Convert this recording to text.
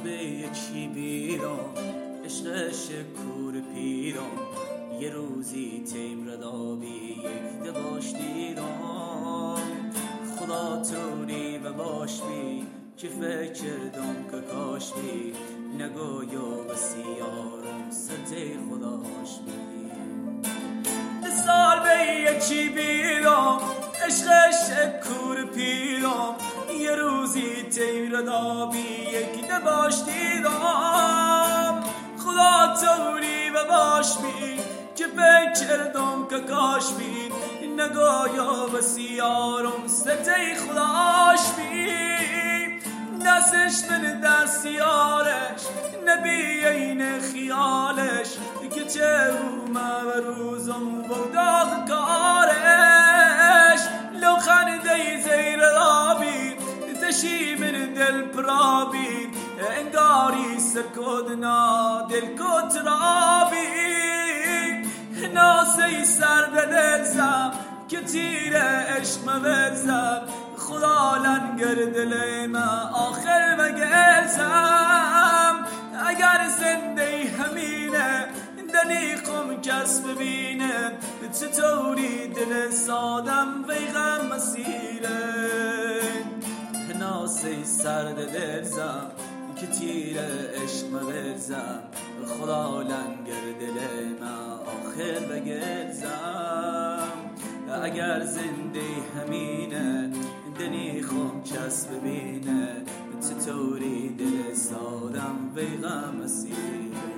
به یکی بیرم، عشقش کور پیرم. یه روزی تیم ردابی یک دباش دیدم، خدا توری و باش بی که فکر کردم که کاش بی نگویا و سیارم سته خداش بی. سال به یکی بیرم، عشقش کور پیرم. یه روزی تیر دابی یک دباش دیدم، خدا توری و باش بی که فکر کردم که کاش بی نگایا و سیارم سته خداش بی. دستش من دست یارش نبی این خیالش که چه اومه و روزم و داغ کارش. لو خنده زیر رابی تشی من دل پرابی انگاری سکودنا دل کترابی. ناسه سرد دل زم که تیر عشق مبزم، خدا لنگر دل ما آخر مگلزم. اگر زنده همینه دنیقم کس ببینه، چطوری دل سادم وی غم مسیره. ناسه سرد دل زم که تیر عشق مبزم، خدا لنگر دل ما آخر بگلزم. اگر زنده همینه دنیخم کس ببینه، چطوری دل سادم وی غم مسیره.